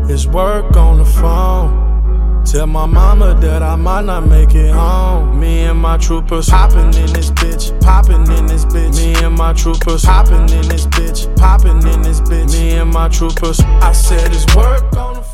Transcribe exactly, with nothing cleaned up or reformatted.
It's work on the phone. Tell my mama that I might not make it home. Me and my troopers poppin' in this bitch, poppin' in this bitch. Me and my troopers poppin' in this bitch, poppin' in this bitch. Me and my troopers. I said it's work on the phone.